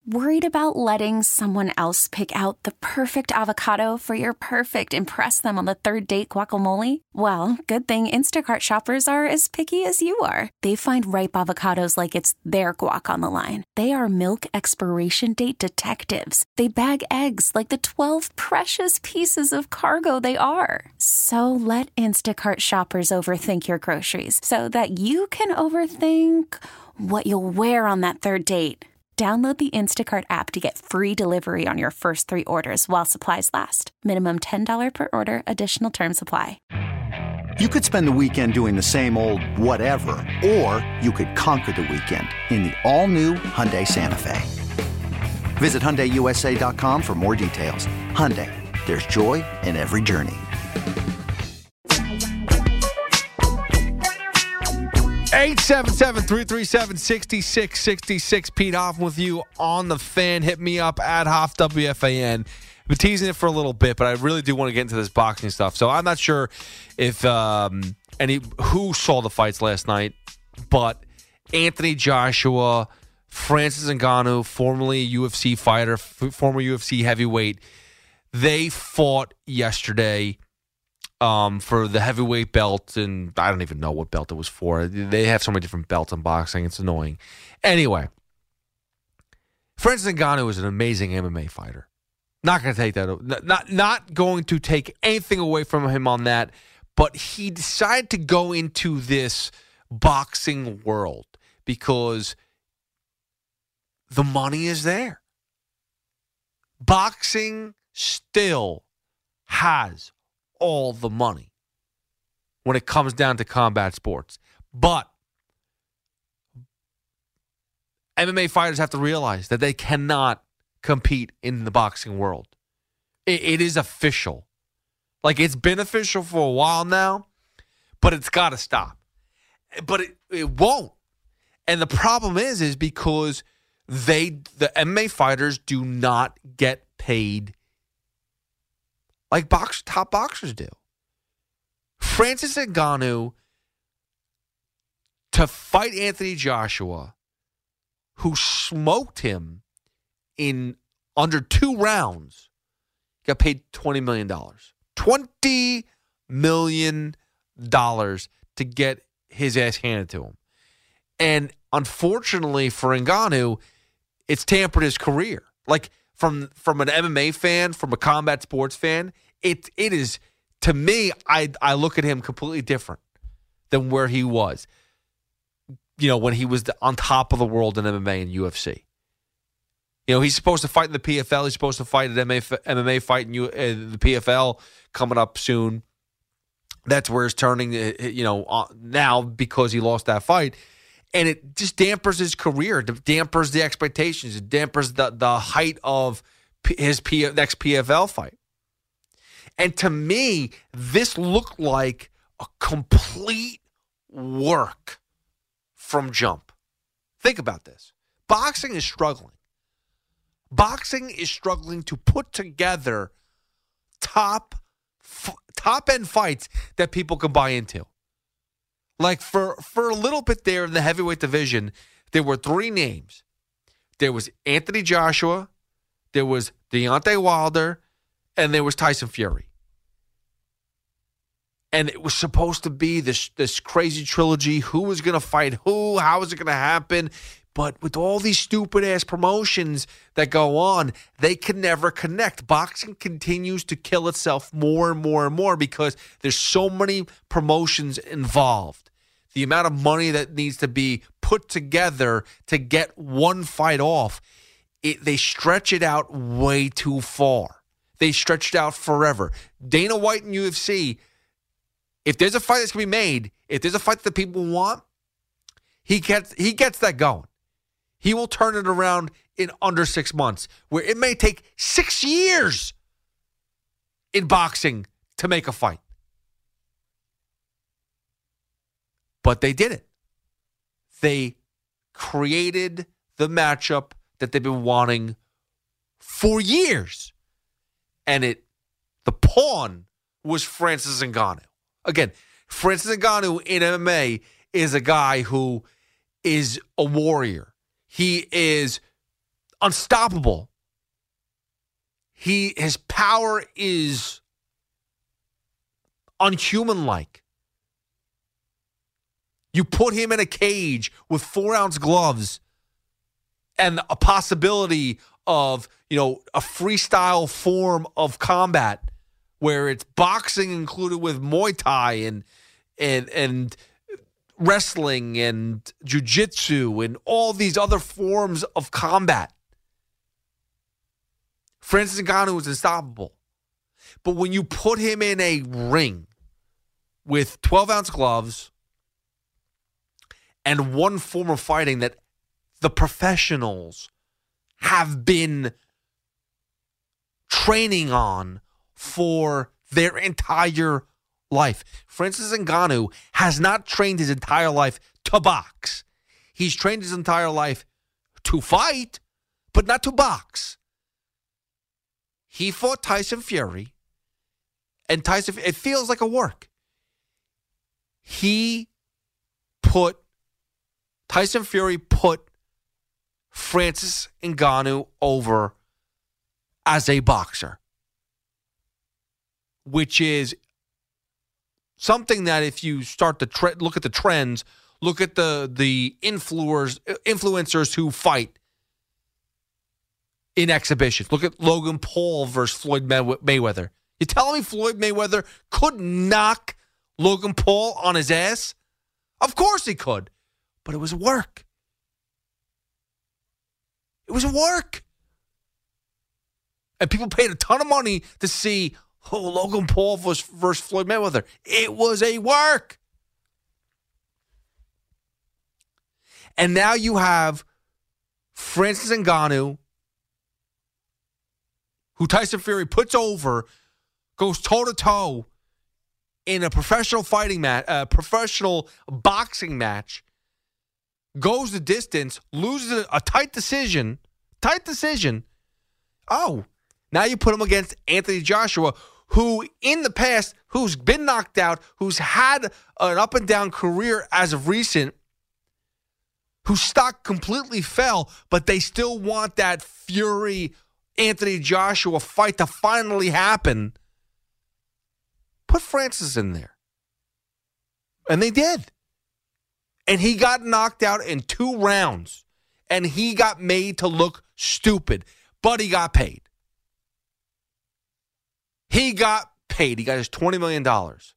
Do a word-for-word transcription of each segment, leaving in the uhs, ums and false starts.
Worried about letting someone else pick out the perfect avocado for your perfect impress them on the third date guacamole? Well, good thing Instacart shoppers are as picky as you are. They find ripe avocados like it's their guac on the line. They are milk expiration date detectives. They bag eggs like the twelve precious pieces of cargo they are. So let Instacart shoppers overthink your groceries so that you can overthink what you'll wear on that third date. Download the Instacart app to get free delivery on your first three orders while supplies last. Minimum ten dollars per order. Additional terms apply. You could spend the weekend doing the same old whatever, or you could conquer the weekend in the all-new Hyundai Santa Fe. Visit Hyundai U S A dot com for more details. Hyundai, there's joy in every journey. eight seven seven, three three seven, six six six six. Pete Hoffman with you on the Fan. Hit me up at Hoff W F A N. I've been teasing it for a little bit, but I really do want to get into this boxing stuff. So I'm not sure if um, any who saw the fights last night, but Anthony Joshua, Francis Ngannou, formerly a U F C fighter, f- former U F C heavyweight, they fought yesterday. Um, for the heavyweight belt, and I don't even know what belt it was for. They have so many different belts in boxing. It's annoying. Anyway, Francis Ngannou is an amazing M M A fighter. Not going to take that. Not, not going to take anything away from him on that, but he decided to go into this boxing world because the money is there. Boxing still has all the money when it comes down to combat sports. But M M A fighters have to realize that they cannot compete in the boxing world. It, it is official. Like, it's been official for a while now, but it's got to stop. But it, it won't. And the problem is, is because they, the M M A fighters do not get paid like box, top boxers do. Francis Ngannou, to fight Anthony Joshua, who smoked him in under two rounds, got paid twenty million dollars. twenty million dollars to get his ass handed to him. And unfortunately for Ngannou, it's tampered his career. Like, From from an M M A fan, from a combat sports fan, it it is, to me, I I look at him completely different than where he was. You know, when he was on top of the world in M M A and U F C. You know, he's supposed to fight in the P F L. He's supposed to fight at M M A fight in U, uh, the P F L coming up soon. That's where it's turning, you know, now because he lost that fight. And it just dampers his career, it dampers the expectations, it dampers the, the height of P- his P- next P F L fight. And to me, this looked like a complete work from jump. Think about this. Boxing is struggling. Boxing is struggling to put together top f- top-end fights that people can buy into. Like, for, for a little bit there in the heavyweight division, there were three names. There was Anthony Joshua, there was Deontay Wilder, and there was Tyson Fury. And it was supposed to be this, this crazy trilogy. Who was going to fight who? How was it going to happen? But with all these stupid-ass promotions that go on, they can never connect. Boxing continues to kill itself more and more and more because there's so many promotions involved. The amount of money that needs to be put together to get one fight off, it, they stretch it out way too far. They stretch it out forever. Dana White and U F C, if there's a fight that's going to be made, if there's a fight that people want, he gets he gets that going. He will turn it around in under six months, where it may take six years in boxing to make a fight. But they did it. They created the matchup that they've been wanting for years. And it, the pawn was Francis Ngannou. Again, Francis Ngannou in M M A is a guy who is a warrior. He is unstoppable. He his power is unhuman-like. You put him in a cage with four-ounce gloves and a possibility of, you know, a freestyle form of combat where it's boxing included with Muay Thai and and and wrestling and jiu-jitsu and all these other forms of combat. Francis Ngannou is unstoppable. But when you put him in a ring with twelve-ounce gloves and one form of fighting that the professionals have been training on for their entire life. Francis Ngannou has not trained his entire life to box. He's trained his entire life to fight, but not to box. He fought Tyson Fury, and Tyson, it feels like a work. He put, Tyson Fury put Francis Ngannou over as a boxer, which is something that if you start to tre- look at the trends, look at the the influencers influencers who fight in exhibitions. Look at Logan Paul versus Floyd May- Mayweather. You telling me Floyd Mayweather could knock Logan Paul on his ass? Of course he could, but it was work. It was work. And people paid a ton of money to see oh, Logan Paul versus, versus Floyd Mayweather. It was a work. And now you have Francis Ngannou, who Tyson Fury puts over, goes toe-to-toe in a professional fighting match, a professional boxing match, goes the distance, loses a, a tight decision, tight decision. Oh, now you put him against Anthony Joshua, who in the past, who's been knocked out, who's had an up and down career as of recent, whose stock completely fell, but they still want that Fury Anthony Joshua fight to finally happen. Put Francis in there. And they did. And he got knocked out in two rounds. And he got made to look stupid. But he got paid. He got paid. He got his twenty million dollars.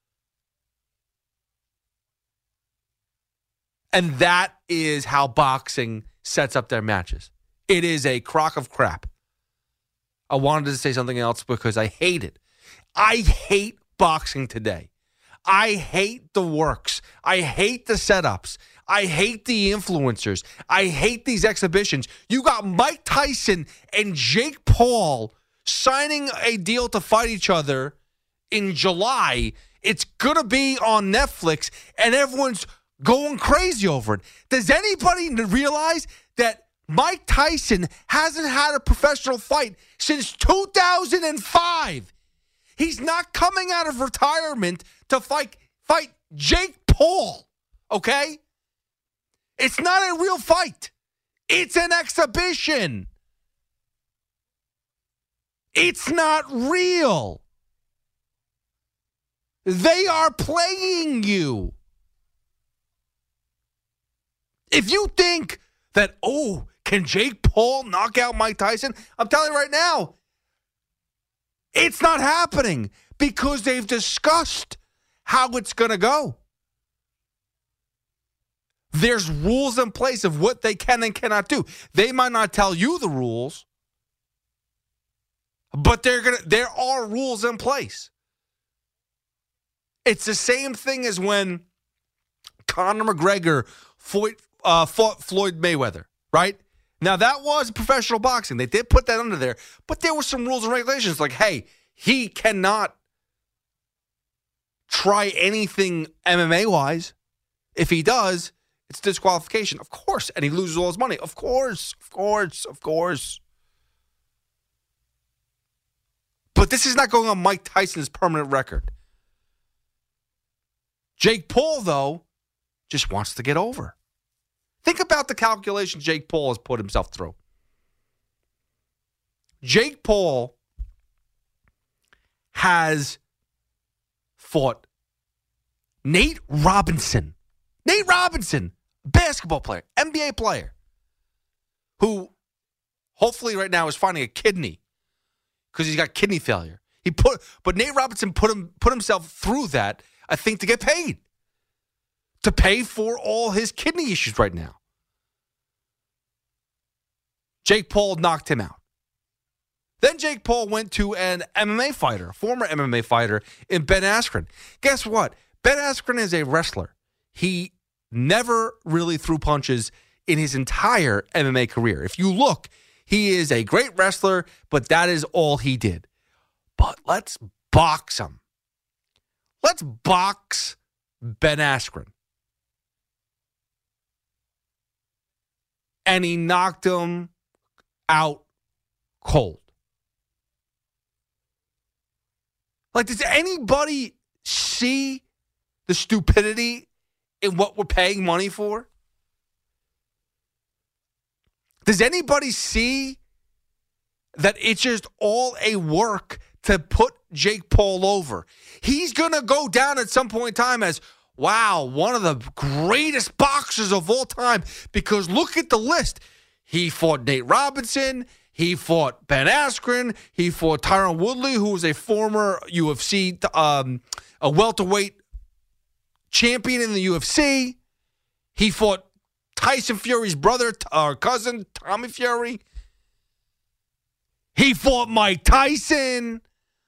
And that is how boxing sets up their matches. It is a crock of crap. I wanted to say something else because I hate it. I hate boxing today. I hate the works. I hate the setups. I hate the influencers. I hate these exhibitions. You got Mike Tyson and Jake Paul signing a deal to fight each other in July. It's going to be on Netflix, and everyone's going crazy over it. Does anybody realize that Mike Tyson hasn't had a professional fight since two thousand five? He's not coming out of retirement to fight fight Jake Paul, okay? It's not a real fight. It's an exhibition. It's not real. They are playing you. If you think that, oh, can Jake Paul knock out Mike Tyson? I'm telling you right now, it's not happening because they've discussed how it's going to go. There's rules in place of what they can and cannot do. They might not tell you the rules, but they're gonna. There are rules in place. It's the same thing as when Conor McGregor fought, uh, fought Floyd Mayweather, right? Now, that was professional boxing. They did put that under there. But there were some rules and regulations like, hey, he cannot try anything M M A-wise. If he does, it's disqualification. Of course. And he loses all his money. Of course. Of course. Of course. But this is not going on Mike Tyson's permanent record. Jake Paul, though, just wants to get over. Think about the calculations Jake Paul has put himself through. Jake Paul has fought Nate Robinson. Nate Robinson, basketball player, N B A player, who hopefully right now is finding a kidney because he's got kidney failure. He put, but Nate Robinson put him put himself through that, I think, to get paid, to pay for all his kidney issues right now. Jake Paul knocked him out. Then Jake Paul went to an M M A fighter, former M M A fighter, in Ben Askren. Guess what? Ben Askren is a wrestler. He never really threw punches in his entire M M A career. If you look, he is a great wrestler, but that is all he did. But let's box him. Let's box Ben Askren. And he knocked him out cold. Like, does anybody see the stupidity in what we're paying money for? Does anybody see that it's just all a work to put Jake Paul over? He's going to go down at some point in time as, wow, one of the greatest boxers of all time, because look at the list. He fought Nate Robinson. He fought Ben Askren. He fought Tyron Woodley, who was a former U F C, um, a welterweight champion in the U F C. He fought Tyson Fury's brother, or cousin, Tommy Fury. He fought Mike Tyson.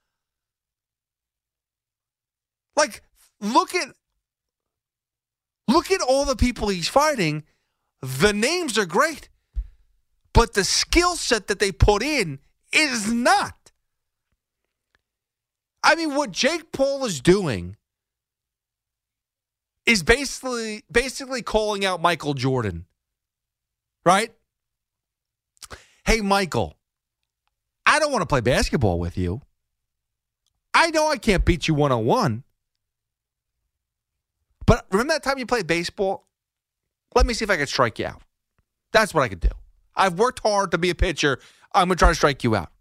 Like, look at, look at all the people he's fighting. The names are great. But the skill set that they put in is not. I mean, what Jake Paul is doing is basically basically calling out Michael Jordan. Right? Hey, Michael, I don't want to play basketball with you. I know I can't beat you one-on-one. But remember that time you played baseball? Let me see if I can strike you out. That's what I could do. I've worked hard to be a pitcher. I'm going to try to strike you out.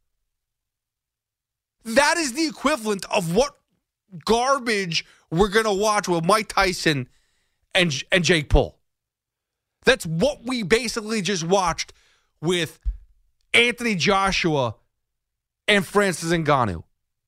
That is the equivalent of what garbage we're going to watch with Mike Tyson and, and Jake Paul. That's what we basically just watched with Anthony Joshua and Francis Ngannou.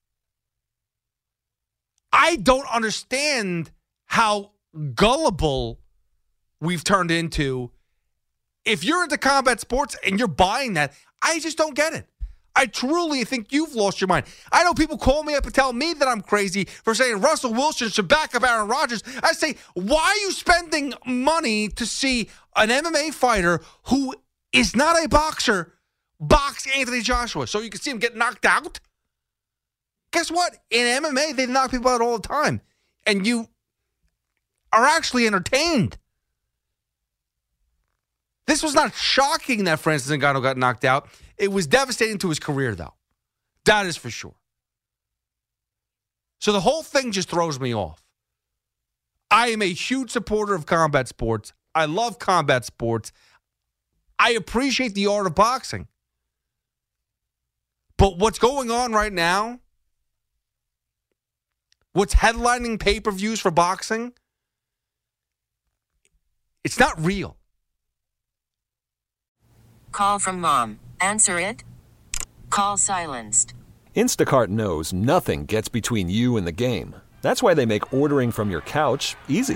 I don't understand how gullible we've turned into. If you're into combat sports and you're buying that, I just don't get it. I truly think you've lost your mind. I know people call me up and tell me that I'm crazy for saying Russell Wilson should back up Aaron Rodgers. I say, why are you spending money to see an M M A fighter who is not a boxer box Anthony Joshua so you can see him get knocked out? Guess what? In M M A, they knock people out all the time. And you are actually entertained. This was not shocking that Francis Ngannou got knocked out. It was devastating to his career, though. That is for sure. So the whole thing just throws me off. I am a huge supporter of combat sports. I love combat sports. I appreciate the art of boxing. But what's going on right now, what's headlining pay-per-views for boxing, it's not real. Call from mom. Answer it. Call silenced. Instacart knows nothing gets between you and the game. That's why they make ordering from your couch easy.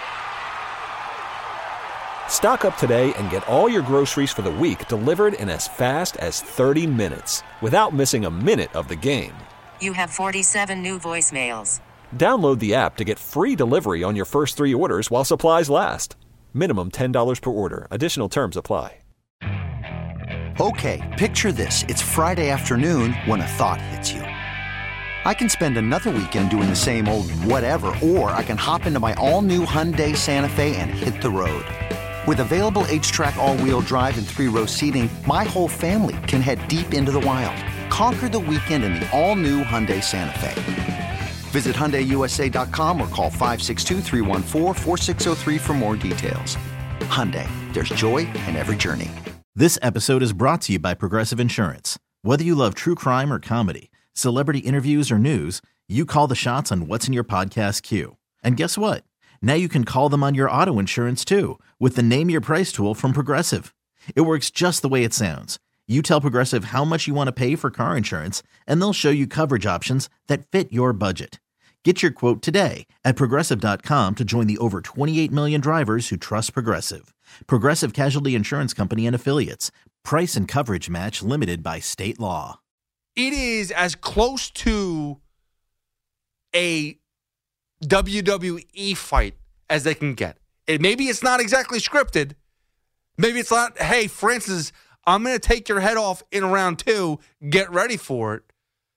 Stock up today and get all your groceries for the week delivered in as fast as thirty minutes without missing a minute of the game. You have forty-seven new voicemails. Download the app to get free delivery on your first three orders while supplies last. Minimum ten dollars per order. Additional terms apply. Okay, picture this. It's Friday afternoon when a thought hits you. I can spend another weekend doing the same old whatever, or I can hop into my all-new Hyundai Santa Fe and hit the road. With available H-Track all-wheel drive and three-row seating, my whole family can head deep into the wild. Conquer the weekend in the all-new Hyundai Santa Fe. Visit Hyundai U S A dot com or call five six two, three one four, four six zero three for more details. Hyundai, there's joy in every journey. This episode is brought to you by Progressive Insurance. Whether you love true crime or comedy, celebrity interviews or news, you call the shots on what's in your podcast queue. And guess what? Now you can call them on your auto insurance too with the Name Your Price tool from Progressive. It works just the way it sounds. You tell Progressive how much you want to pay for car insurance, and they'll show you coverage options that fit your budget. Get your quote today at Progressive dot com to join the over twenty-eight million drivers who trust Progressive. Progressive Casualty Insurance Company and Affiliates. Price and coverage match limited by state law. It is as close to a W W E fight as they can get. It, maybe it's not exactly scripted. Maybe it's not, hey, Francis, I'm going to take your head off in round two. Get ready for it.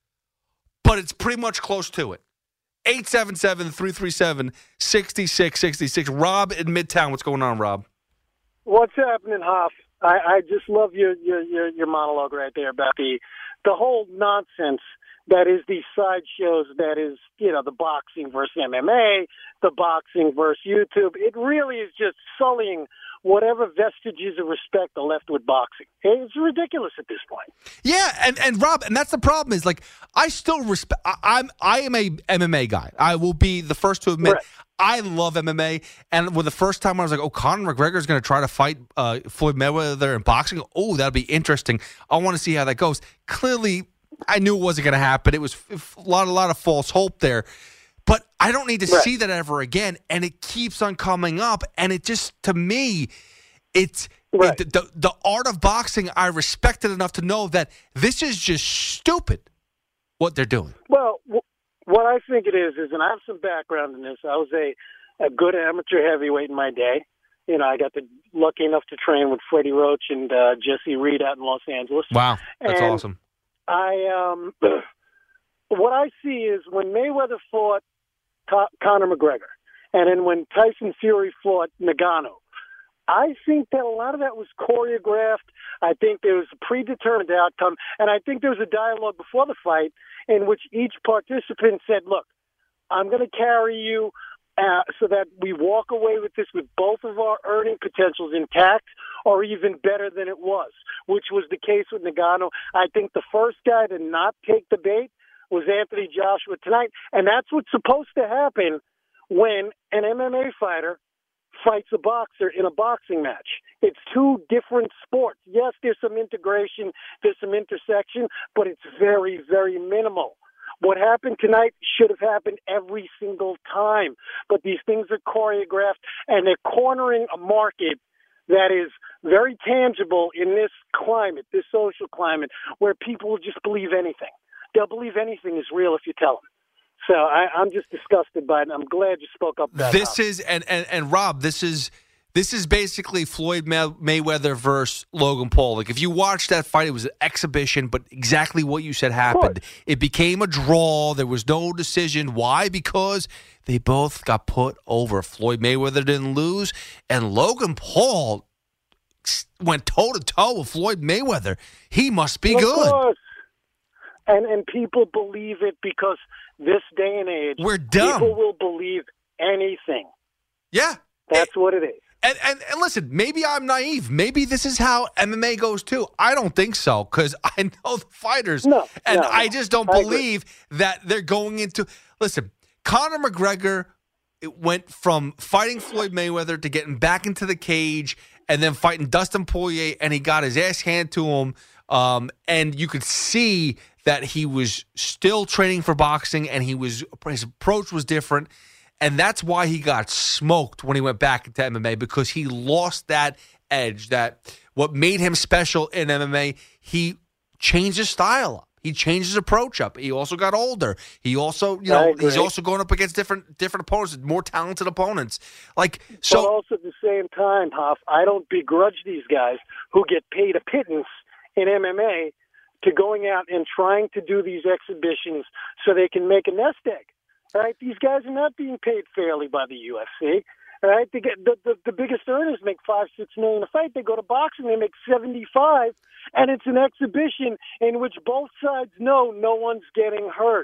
But it's pretty much close to it. eight seven seven, three three seven, six six six six. Rob in Midtown. What's going on, Rob? What's happening, Hoff? I, I just love your, your, your, your monologue right there about the the whole nonsense that is these sideshows that is, you know, the boxing versus M M A, the boxing versus YouTube. It really is just sullying whatever vestiges of respect are left with boxing. It's ridiculous at this point. Yeah, and, and Rob, and that's the problem is, like, I still respect, I, I'm, I am a M M A guy. I will be the first to admit, right. I love M M A, and when the first time I was like, oh, Conor McGregor is going to try to fight uh, Floyd Mayweather in boxing, oh, that'll be interesting. I want to see how that goes. Clearly, I knew it wasn't going to happen. It was a lot, a lot of false hope there. But I don't need to right. see that ever again, and it keeps on coming up. And it just, to me, it's right. it, the the art of boxing. I respect it enough to know that this is just stupid what they're doing. Well, w- what I think it is is, and I have some background in this. I was a a good amateur heavyweight in my day. You know, I got the lucky enough to train with Freddie Roach and uh, Jesse Reed out in Los Angeles. Wow, that's and awesome. I um, what I see is when Mayweather fought Co- Conor McGregor, and then when Tyson Fury fought Ngannou, I think that a lot of that was choreographed. I think there was a predetermined outcome, and I think there was a dialogue before the fight in which each participant said, look, I'm going to carry you uh, so that we walk away with this with both of our earning potentials intact or even better than it was, which was the case with Ngannou. I think the first guy to not take the bait was Anthony Joshua tonight, and that's what's supposed to happen when an M M A fighter fights a boxer in a boxing match. It's two different sports. Yes, there's some integration, there's some intersection, but it's very, very minimal. What happened tonight should have happened every single time, but these things are choreographed, and they're cornering a market that is very tangible in this climate, this social climate, where people will just believe anything. They'll believe anything is real if you tell them. So I, I'm just disgusted by it, and I'm glad you spoke up about This is, and, and, and Rob, this is this is basically Floyd May- Mayweather versus Logan Paul. Like, if you watch that fight, it was an exhibition, but exactly what you said happened. It became a draw. There was no decision. Why? Because they both got put over. Floyd Mayweather didn't lose, and Logan Paul went toe-to-toe with Floyd Mayweather. He must be of good. Course. And and people believe it because this day and age, we're dumb. People will believe anything. Yeah. That's it, what it is. And, and and listen, maybe I'm naive. Maybe this is how M M A goes too. I don't think so because I know the fighters. No, and no, I just don't I believe agree. that they're going into – listen, Conor McGregor it went from fighting Floyd Mayweather to getting back into the cage and then fighting Dustin Poirier, and he got his ass handed to him. Um, and you could see that he was still training for boxing, and he was his approach was different. And that's why he got smoked when he went back into M M A, because he lost that edge, that what made him special in M M A. He changed his style up. He changed his approach up. He also got older. He also, you know, he's also going up against different different opponents, more talented opponents. Like so. But also at the same time, Hoff, I don't begrudge these guys who get paid a pittance in M M A to going out and trying to do these exhibitions so they can make a nest egg. Right? These guys are not being paid fairly by the U F C. Right? They get the, the, the biggest earners make five, six million a fight. They go to boxing, they make seventy-five, and it's an exhibition in which both sides know no one's getting hurt.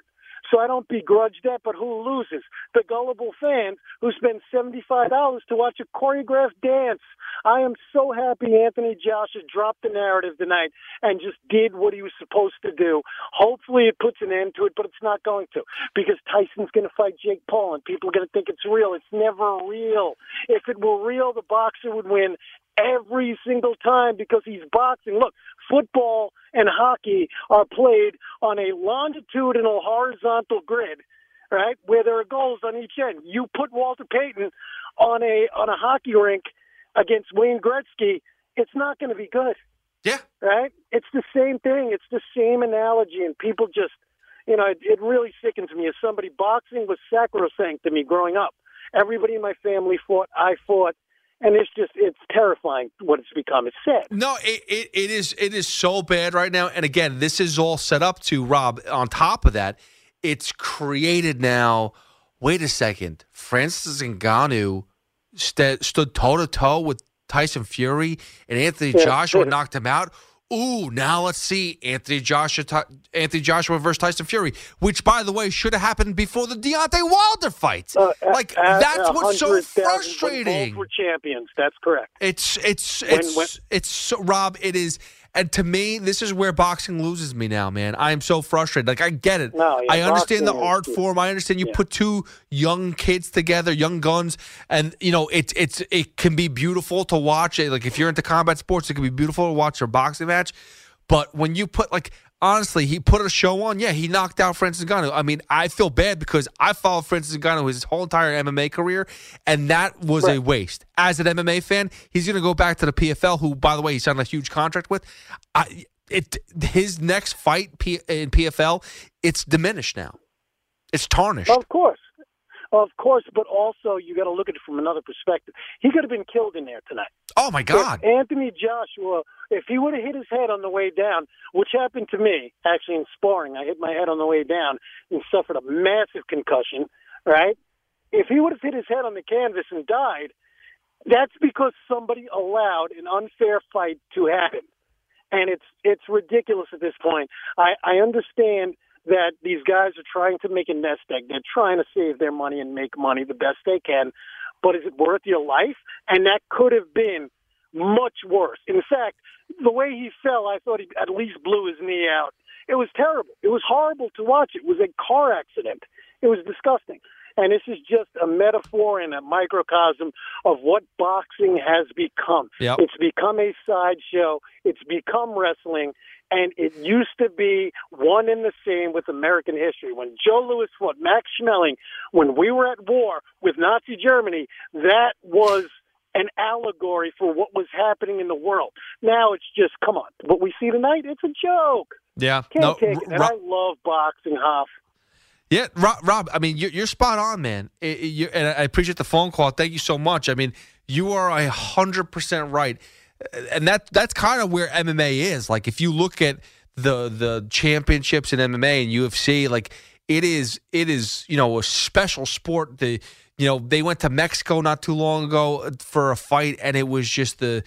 so I don't begrudge that. But who loses? The gullible fans who spend seventy-five dollars to watch a choreographed dance. I am so happy Anthony Joshua dropped the narrative tonight and just did what he was supposed to do. Hopefully it puts an end to it, but it's not going to, because Tyson's going to fight Jake Paul, and people are going to think it's real. It's never real. If it were real, the boxer would win every single time because he's boxing. Look, football and hockey are played on a longitudinal, horizontal grid, right, where there are goals on each end. You put Walter Payton on a on a hockey rink against Wayne Gretzky, it's not going to be good. Yeah. Right? It's the same thing. It's the same analogy, and people just, you know, it, it really sickens me. As somebody, boxing was sacrosanct to me growing up. Everybody in my family fought. I fought. And it's just, it's terrifying what it's become. It's sad. No, it, it, it is it is so bad right now. And again, this is all set up to, Rob, on top of that, it's created now, wait a second, Francis Ngannou st- stood toe-to-toe with Tyson Fury, and Anthony yeah, Joshua yeah. knocked him out. Ooh, now let's see Anthony Joshua, Anthony Joshua versus Tyson Fury, which, by the way, should have happened before the Deontay Wilder fight. Uh, like at, that's at what's so frustrating. Both were champions. That's correct. It's it's When- it's when- it's so, Rob. It is, and to me, this is where boxing loses me now, man. I am so frustrated. Like I get it. No, yeah, I understand the boxing is- art form. I understand you yeah. put two young kids together, young guns, and you know it's it's it can be beautiful to watch. Like if you're into combat sports, it can be beautiful to watch a boxing match. But when you put, like, honestly, he put a show on. Yeah, he knocked out Francis Ngannou. I mean, I feel bad because I followed Francis Ngannou his whole entire M M A career, and that was right. a waste. As an M M A fan, he's going to go back to the P F L, who, by the way, he signed a huge contract with. I, it his next fight P, in P F L, it's diminished now. It's tarnished. Of course. Of course, but also you got to look at it from another perspective. He could have been killed in there tonight. Oh, my God. If Anthony Joshua, if he would have hit his head on the way down, which happened to me, actually in sparring, I hit my head on the way down and suffered a massive concussion, right? If he would have hit his head on the canvas and died, that's because somebody allowed an unfair fight to happen. And it's it's ridiculous at this point. I, I understand that these guys are trying to make a nest egg. They're trying to save their money and make money the best they can. But is it worth your life? And that could have been much worse. In fact, the way he fell, I thought he at least blew his knee out. It was terrible. It was horrible to watch. It was a car accident. It was disgusting. And this is just a metaphor and a microcosm of what boxing has become. Yep. It's become a sideshow. It's become wrestling. And it used to be one and the same with American history. When Joe Louis fought Max Schmeling, when we were at war with Nazi Germany, that was an allegory for what was happening in the world. Now it's just, come on. What we see tonight, it's a joke. Yeah. Can't no, take it. And Rob, I love boxing, Hoff. Yeah, Rob, Rob, I mean, you're, you're spot on, man. It, it, you, and I appreciate the phone call. Thank you so much. I mean, you are one hundred percent right. And that that's kind of where M M A is. Like, if you look at the the championships in M M A and U F C, like, it is, it is you know, a special sport. The You know, they went to Mexico not too long ago for a fight, and it was just the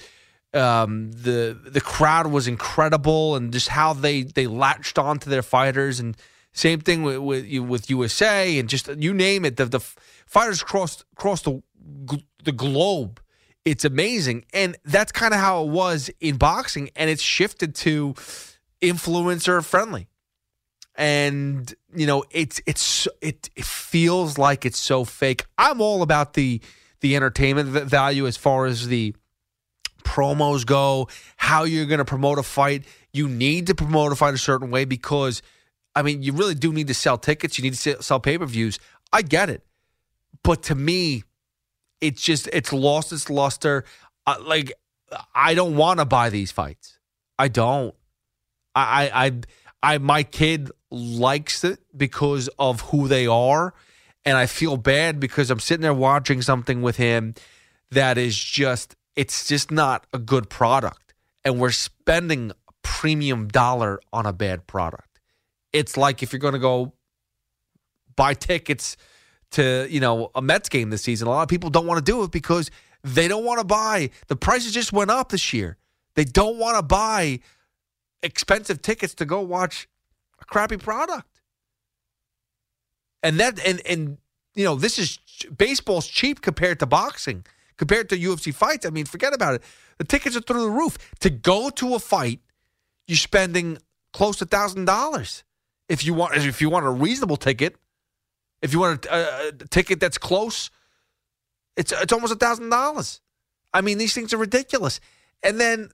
um, the the crowd was incredible, and just how they, they latched onto their fighters. And same thing with with, with U S A, and just you name it. The, the fighters crossed across the the globe. It's amazing, and that's kind of how it was in boxing, and it's shifted to influencer friendly. And you know, it's it's it, it feels like it's so fake. I'm all about the the entertainment value as far as the promos go, how you're going to promote a fight. You need to promote a fight a certain way because, I mean, you really do need to sell tickets. You need to sell pay-per-views. I get it. But to me, it's just, it's lost its luster. Uh, like, I don't want to buy these fights. I don't. I, I, I, I, my kid likes it because of who they are. And I feel bad because I'm sitting there watching something with him that is just, it's just not a good product. And we're spending a premium dollar on a bad product. It's like if you're going to go buy tickets to, you know, a Mets game this season, a lot of people don't want to do it because they don't want to buy. The prices just went up this year. They don't want to buy expensive tickets to go watch a crappy product. And that and and you know, this is baseball's cheap compared to boxing, compared to U F C fights. I mean, forget about it. The tickets are through the roof. To go to a fight, you're spending close to one thousand dollars. If you want if you want a reasonable ticket, if you want a, a ticket that's close, it's it's almost one thousand dollars. I mean, these things are ridiculous. And then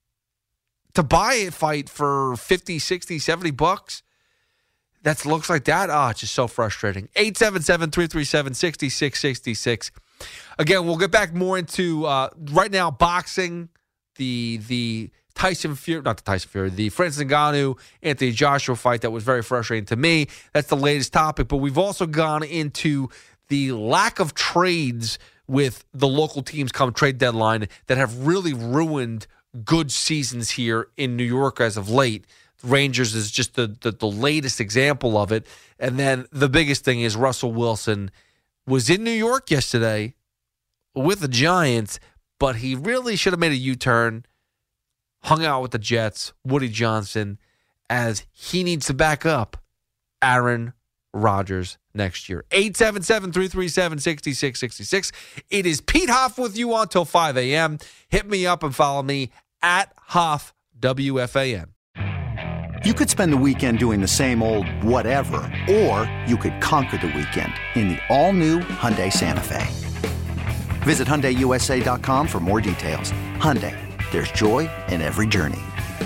to buy a fight for fifty, sixty, seventy bucks, that looks like that. Oh, it's just so frustrating. eight seven seven, three three seven, six six six six. Again, we'll get back more into uh, right now boxing, the the Tyson Fury, not the Tyson Fury, the Francis Ngannou, Anthony Joshua fight that was very frustrating to me. That's the latest topic. But we've also gone into the lack of trades with the local teams come trade deadline that have really ruined good seasons here in New York as of late. Rangers is just the, the, the latest example of it. And then the biggest thing is Russell Wilson was in New York yesterday with the Giants, but he really should have made a U-turn, hung out with the Jets, Woody Johnson, as he needs to back up Aaron Rodgers next year. eight seven seven, three three seven, six six six six. It is Pete Hoff with you until five a.m. Hit me up and follow me at Hoff W F A N. You could spend the weekend doing the same old whatever, or you could conquer the weekend in the all-new Hyundai Santa Fe. Visit Hyundai U S A dot com for more details. Hyundai, there's joy in every journey.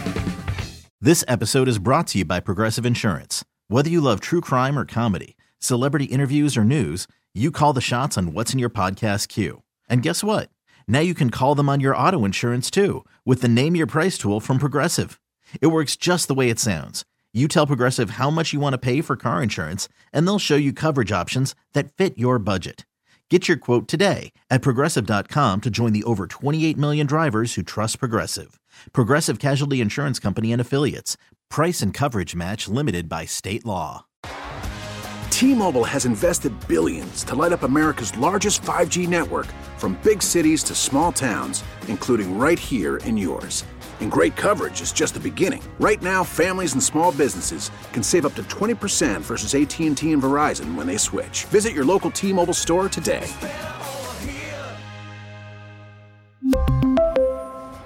This episode is brought to you by Progressive Insurance. Whether you love true crime or comedy, celebrity interviews or news, you call the shots on what's in your podcast queue. And guess what? Now you can call them on your auto insurance too with the Name Your Price tool from Progressive. It works just the way it sounds. You tell Progressive how much you want to pay for car insurance, and they'll show you coverage options that fit your budget. Get your quote today at Progressive dot com to join the over twenty-eight million drivers who trust Progressive. Progressive Casualty Insurance Company and Affiliates. Price and coverage match limited by state law. T-Mobile has invested billions to light up America's largest five G network, from big cities to small towns, including right here in yours. And great coverage is just the beginning. Right now, families and small businesses can save up to twenty percent versus A T and T and Verizon when they switch. Visit your local T-Mobile store today.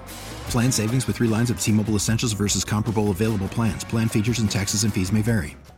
Plan savings with three lines of T-Mobile Essentials versus comparable available plans. Plan features and taxes and fees may vary.